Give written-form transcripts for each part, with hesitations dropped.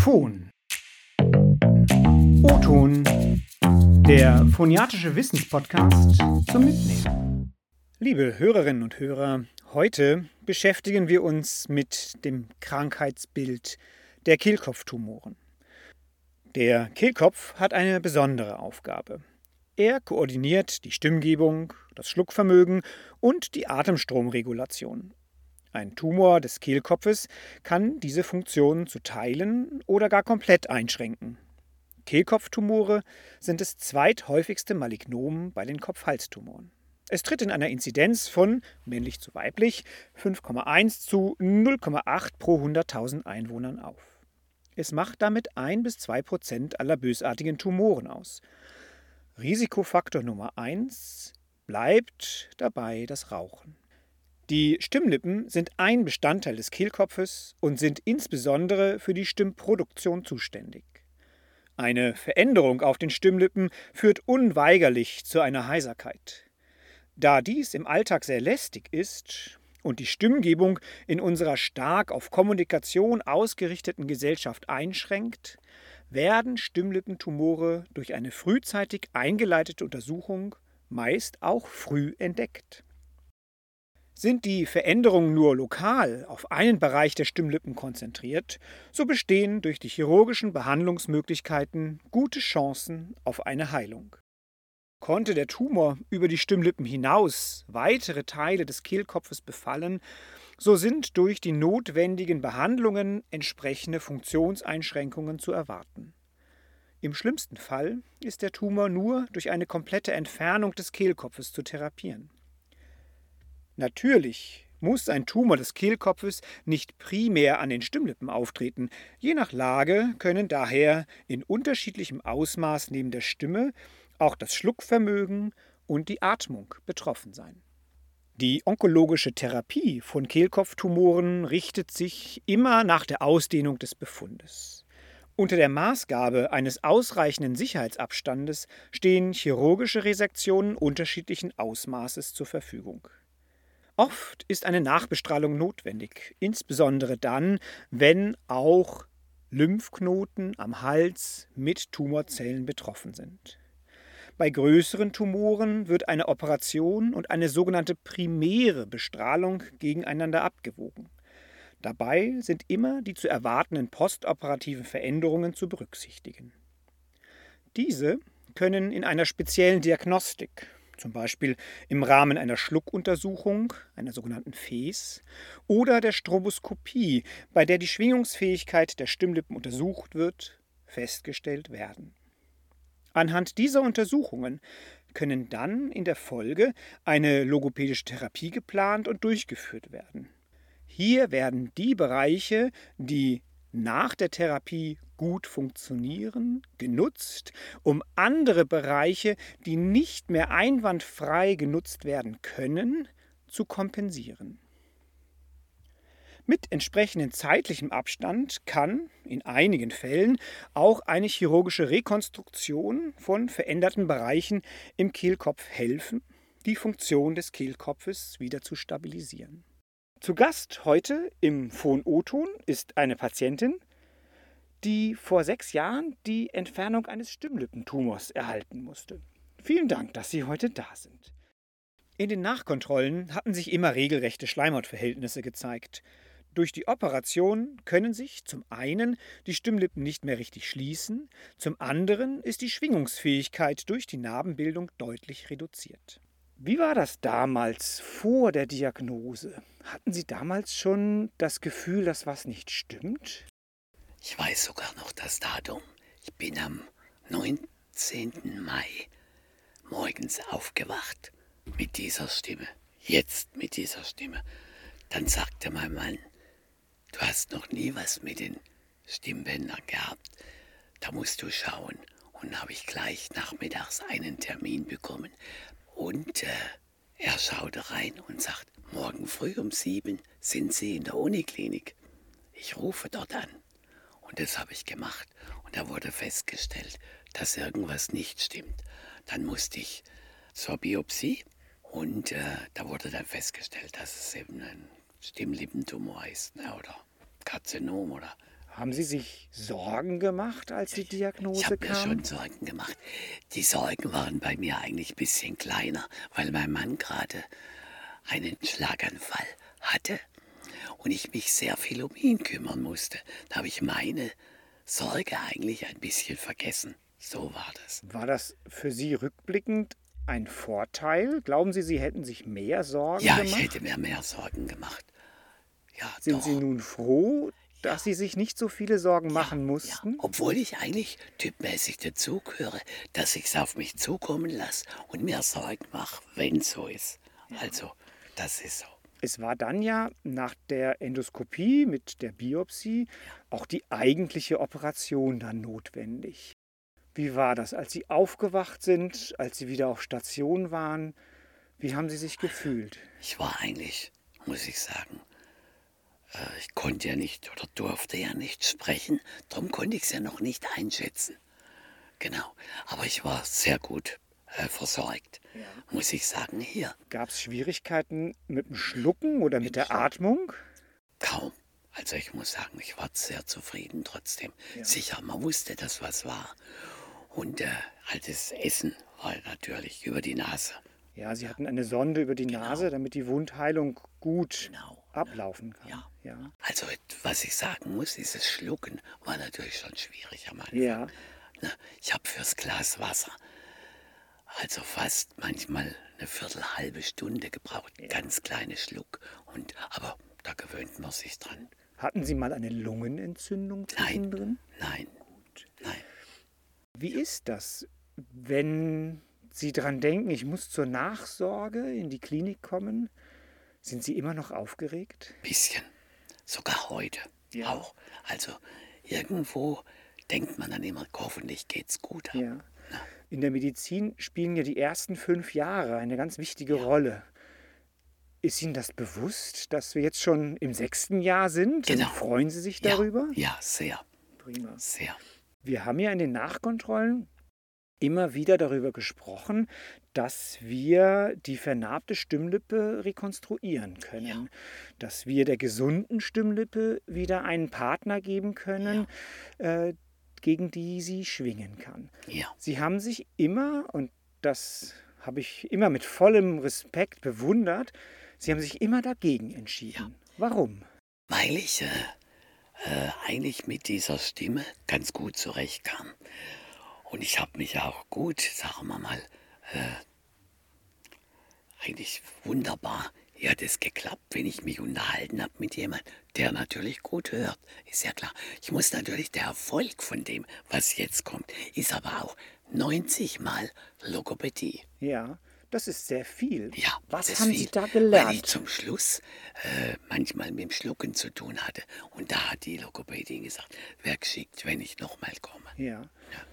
Phon. O-Ton, der phoniatische Wissenspodcast zum Mitnehmen. Liebe Hörerinnen und Hörer, heute beschäftigen wir uns mit dem Krankheitsbild der Kehlkopftumoren. Der Kehlkopf hat eine besondere Aufgabe. Er koordiniert die Stimmgebung, das Schluckvermögen und die Atemstromregulation. Ein Tumor des Kehlkopfes kann diese Funktionen zu Teilen oder gar komplett einschränken. Kehlkopftumore sind das zweithäufigste Malignom bei den Kopf-Hals-Tumoren. Es tritt in einer Inzidenz von männlich zu weiblich 5,1 zu 0,8 pro 100.000 Einwohnern auf. Es macht damit 1-2% aller bösartigen Tumoren aus. Risikofaktor Nummer 1 bleibt dabei das Rauchen. Die Stimmlippen sind ein Bestandteil des Kehlkopfes und sind insbesondere für die Stimmproduktion zuständig. Eine Veränderung auf den Stimmlippen führt unweigerlich zu einer Heiserkeit. Da dies im Alltag sehr lästig ist und die Stimmgebung in unserer stark auf Kommunikation ausgerichteten Gesellschaft einschränkt, werden Stimmlippentumore durch eine frühzeitig eingeleitete Untersuchung meist auch früh entdeckt. Sind die Veränderungen nur lokal auf einen Bereich der Stimmlippen konzentriert, so bestehen durch die chirurgischen Behandlungsmöglichkeiten gute Chancen auf eine Heilung. Konnte der Tumor über die Stimmlippen hinaus weitere Teile des Kehlkopfes befallen, so sind durch die notwendigen Behandlungen entsprechende Funktionseinschränkungen zu erwarten. Im schlimmsten Fall ist der Tumor nur durch eine komplette Entfernung des Kehlkopfes zu therapieren. Natürlich muss ein Tumor des Kehlkopfes nicht primär an den Stimmlippen auftreten. Je nach Lage können daher in unterschiedlichem Ausmaß neben der Stimme auch das Schluckvermögen und die Atmung betroffen sein. Die onkologische Therapie von Kehlkopftumoren richtet sich immer nach der Ausdehnung des Befundes. Unter der Maßgabe eines ausreichenden Sicherheitsabstandes stehen chirurgische Resektionen unterschiedlichen Ausmaßes zur Verfügung. Oft ist eine Nachbestrahlung notwendig, insbesondere dann, wenn auch Lymphknoten am Hals mit Tumorzellen betroffen sind. Bei größeren Tumoren wird eine Operation und eine sogenannte primäre Bestrahlung gegeneinander abgewogen. Dabei sind immer die zu erwartenden postoperativen Veränderungen zu berücksichtigen. Diese können in einer speziellen Diagnostik, zum Beispiel im Rahmen einer Schluckuntersuchung, einer sogenannten FES, oder der Stroboskopie, bei der die Schwingungsfähigkeit der Stimmlippen untersucht wird, festgestellt werden. Anhand dieser Untersuchungen können dann in der Folge eine logopädische Therapie geplant und durchgeführt werden. Hier werden die Bereiche, die nach der Therapie gut funktionieren, genutzt, um andere Bereiche, die nicht mehr einwandfrei genutzt werden können, zu kompensieren. Mit entsprechendem zeitlichem Abstand kann in einigen Fällen auch eine chirurgische Rekonstruktion von veränderten Bereichen im Kehlkopf helfen, die Funktion des Kehlkopfes wieder zu stabilisieren. Zu Gast heute im Phon-O-Ton ist eine Patientin, die vor 6 Jahren die Entfernung eines Stimmlippentumors erhalten musste. Vielen Dank, dass Sie heute da sind. In den Nachkontrollen hatten sich immer regelrechte Schleimhautverhältnisse gezeigt. Durch die Operation können sich zum einen die Stimmlippen nicht mehr richtig schließen, zum anderen ist die Schwingungsfähigkeit durch die Narbenbildung deutlich reduziert. Wie war das damals vor der Diagnose? Hatten Sie damals schon das Gefühl, dass was nicht stimmt? Ich weiß sogar noch das Datum. Ich bin am 19. Mai morgens aufgewacht mit dieser Stimme. Jetzt mit dieser Stimme. Dann sagte mein Mann, du hast noch nie was mit den Stimmbändern gehabt. Da musst du schauen. Und habe ich gleich nachmittags einen Termin bekommen. Und er schaute rein und sagt, morgen früh um 7 sind Sie in der Uniklinik. Ich rufe dort an. Und das habe ich gemacht. Und da wurde festgestellt, dass irgendwas nicht stimmt. Dann musste ich zur Biopsie und da wurde dann festgestellt, dass es eben ein Stimmlippentumor ist, ne, oder Karzinom oder Haben Sie sich Sorgen gemacht, als die Ich Diagnose habe mir kam? schon Sorgen gemacht. Die Sorgen waren bei mir eigentlich ein bisschen kleiner, weil mein Mann gerade einen Schlaganfall hatte und ich mich sehr viel um ihn kümmern musste. Da habe ich meine Sorge eigentlich ein bisschen vergessen. So war das. War das für Sie rückblickend ein Vorteil? Glauben Sie, Sie hätten sich mehr Sorgen Ja, ich hätte gemacht? mir mehr Sorgen gemacht. Ja, Sind Sie doch. nun froh, dass Ja, Sie sich nicht so viele Sorgen ja, machen ja. mussten? Obwohl ich eigentlich typmäßig dazugehöre, dass ich es auf mich zukommen lasse und mir Sorgen mache, wenn es so ist. Also, das ist so. Es war dann ja nach der Endoskopie mit der Biopsie auch die eigentliche Operation dann notwendig. Wie war das, als Sie aufgewacht sind, als Sie wieder auf Station waren? Wie haben Sie sich gefühlt? Ich war eigentlich, muss ich sagen, ich konnte ja nicht oder durfte ja nicht sprechen, darum konnte ich es ja noch nicht einschätzen. Genau, aber ich war sehr gut versorgt, muss ich sagen, hier. Gab es Schwierigkeiten mit dem Schlucken oder mit der Atmung? Kaum. Also ich muss sagen, ich war sehr zufrieden trotzdem. Sicher, man wusste, dass was war. Und halt das Essen war natürlich über die Nase. Ja, Sie hatten eine Sonde über die Nase, damit die Wundheilung gut Genau. ablaufen kann. Ja. Ja. Also was ich sagen muss, dieses Schlucken war natürlich schon schwierig am Anfang. Ja. Ne, ich habe fürs Glas Wasser also fast manchmal eine halbe Stunde gebraucht. Ganz kleiner Schluck. Aber da gewöhnt man sich dran. Hatten Sie mal eine Lungenentzündung zwischendrin? Nein, nein. Wie ist das, wenn Sie dran denken, ich muss zur Nachsorge in die Klinik kommen? Sind Sie immer noch aufgeregt? Bisschen. Sogar heute Ja. auch. Also irgendwo denkt man dann immer, hoffentlich geht's gut. Ja. In der Medizin spielen ja die ersten 5 Jahre eine ganz wichtige Rolle. Ist Ihnen das bewusst, dass wir jetzt schon im 6. Jahr sind? Genau. Freuen Sie sich Ja, darüber? ja, sehr, Prima. sehr. Wir haben ja in den Nachkontrollen immer wieder darüber gesprochen, dass wir die vernarbte Stimmlippe rekonstruieren können, dass wir der gesunden Stimmlippe wieder einen Partner geben können, gegen die sie schwingen kann. Ja. Sie haben sich immer, und das habe ich immer mit vollem Respekt bewundert, Sie haben sich immer dagegen entschieden. Warum? Weil ich eigentlich mit dieser Stimme ganz gut zurechtkam. Und ich habe mich auch gut, sagen wir mal, eigentlich wunderbar. Ja, hat es geklappt, wenn ich mich unterhalten habe mit jemandem, der natürlich gut hört. Ist ja klar. Ich muss natürlich, der Erfolg von dem, was jetzt kommt, ist aber auch 90 Mal Logopädie. Ja, das ist sehr viel. Ja, Was das haben viel, Sie da weil ich gelernt? zum Schluss manchmal mit dem Schlucken zu tun hatte. Und da hat die Logopädin gesagt, wäre geschickt, wenn ich nochmal komme. Ja.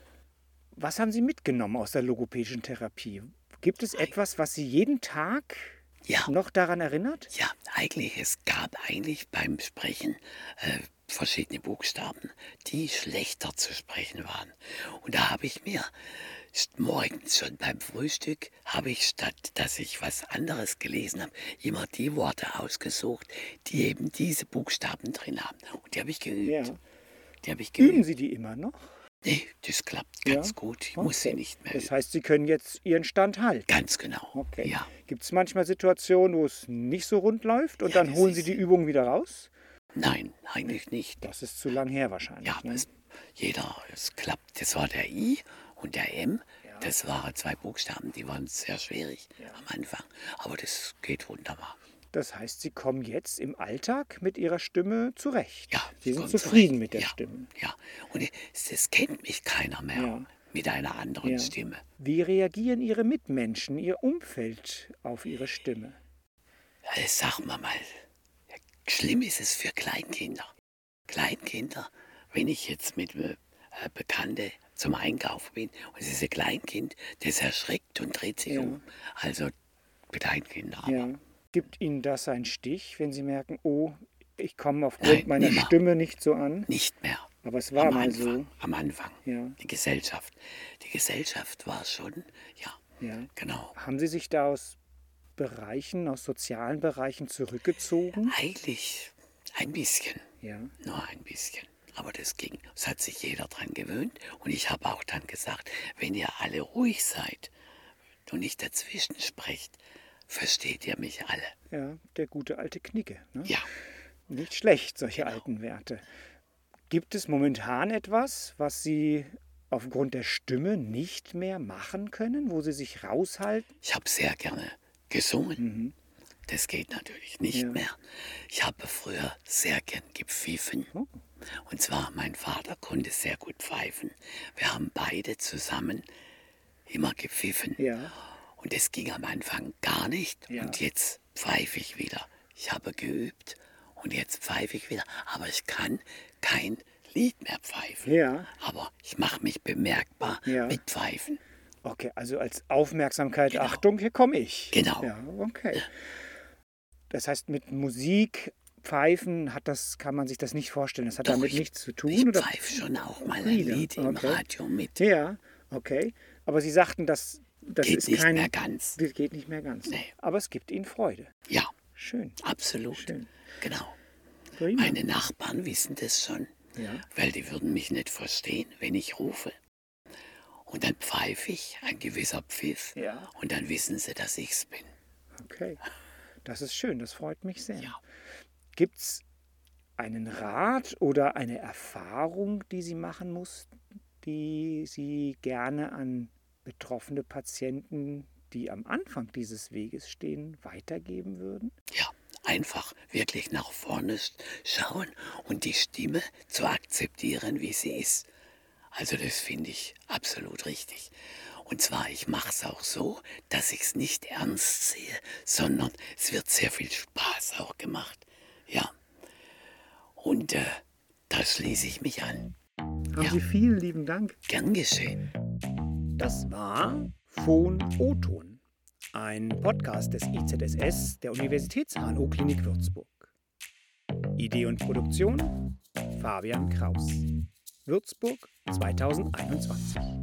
Was haben Sie mitgenommen aus der logopädischen Therapie? Gibt es etwas, was Sie jeden Tag Ja. noch daran erinnert? Ja, eigentlich, es gab eigentlich beim Sprechen verschiedene Buchstaben, die schlechter zu sprechen waren. Und da habe ich mir morgens schon beim Frühstück, habe ich statt, dass ich was anderes gelesen habe, immer die Worte ausgesucht, die eben diese Buchstaben drin haben. Und die habe ich geübt. Ja. Die habe ich Üben geübt. Sie die immer noch? Nee, das klappt ganz gut. Ich muss sie nicht mehr Das üben. heißt, Sie können jetzt Ihren Stand halten. Ganz genau. Okay. Ja. Gibt es manchmal Situationen, wo es nicht so rund läuft und Ja, dann das holen Sie ist- die Übung wieder raus? Nein, eigentlich nicht. Das ist zu lang her wahrscheinlich. Ja, ne? es klappt. Das war der I und der M. Das waren 2 Buchstaben, die waren sehr schwierig am Anfang. Aber das geht wunderbar. Das heißt, Sie kommen jetzt im Alltag mit Ihrer Stimme zurecht. Ja, Sie ich sind komm zufrieden zurecht. mit der Ja, Stimme. Ja, und es kennt mich keiner mehr Ja. mit einer anderen Ja. Stimme. Wie reagieren Ihre Mitmenschen, Ihr Umfeld auf Ihre Stimme? Sag mal, schlimm ist es für Kleinkinder. Kleinkinder, wenn ich jetzt mit Bekannte zum Einkaufen bin und es ist ein Kleinkind, das erschreckt und dreht sich um. Also Kleinkinder. Ja. Gibt Ihnen das einen Stich, wenn Sie merken, oh, ich komme aufgrund Nein, meiner nimmer. Stimme nicht so an? Nicht mehr. Aber es war Am mal Anfang, so. Am Anfang. Ja. Die Gesellschaft. Die Gesellschaft war schon, ja, Ja. genau. Haben Sie sich da aus Bereichen, aus sozialen Bereichen zurückgezogen? Eigentlich ein bisschen. Ja. Nur ein bisschen. Aber das ging. Es hat sich jeder dran gewöhnt. Und ich habe auch dann gesagt, wenn ihr alle ruhig seid und nicht dazwischen sprecht, versteht ihr mich alle. Ja, der gute alte Knicke. Ne? Ja. Nicht schlecht, solche alten Werte. Gibt es momentan etwas, was Sie aufgrund der Stimme nicht mehr machen können, wo Sie sich raushalten? Ich habe sehr gerne gesungen. Das geht natürlich nicht mehr. Ich habe früher sehr gern gepfiffen. Oh. Und zwar, mein Vater konnte sehr gut pfeifen. Wir haben beide zusammen immer gepfiffen. Ja. Und es ging am Anfang gar nicht. Ja. Und jetzt pfeife ich wieder. Ich habe geübt und jetzt pfeife ich wieder. Aber ich kann kein Lied mehr pfeifen. Ja. Aber ich mache mich bemerkbar Ja. mit Pfeifen. Okay, also als Aufmerksamkeit, Genau. Achtung, hier komme ich. Genau. Ja, okay. Das heißt, mit Musik, Pfeifen, kann man sich das nicht vorstellen. Das hat Doch, damit nichts zu tun? Ich oder? pfeife schon auch mal ein Lieder, Lied im okay. Radio mit. Ja, okay. Aber Sie sagten, das Geht ist nicht kein... mehr ganz. Das geht nicht mehr ganz. Nee. Aber es gibt Ihnen Freude. Ja, Schön. absolut. Schön. Genau. Prima. Meine Nachbarn wissen das schon, Ja. weil die würden mich nicht verstehen, wenn ich rufe. Und dann pfeife ich, ein gewisser Pfiff, Ja. und dann wissen sie, dass ich's bin. Okay. Das ist schön, das freut mich sehr. Ja. Gibt es einen Rat oder eine Erfahrung, die Sie machen mussten, die Sie gerne an betroffene Patienten, die am Anfang dieses Weges stehen, weitergeben würden? Ja, einfach wirklich nach vorne schauen und die Stimme zu akzeptieren, wie sie ist. Also das finde ich absolut richtig. Und zwar, ich mache es auch so, dass ich es nicht ernst sehe, sondern es wird sehr viel Spaß auch gemacht. Ja. Und da schließe ich mich an. Haben Ja. Sie vielen lieben Dank. Gern geschehen. Das war Phon-O-Ton, ein Podcast des IZSS der Universitäts-HNO-Klinik Würzburg. Idee und Produktion Fabian Kraus. Würzburg 2021.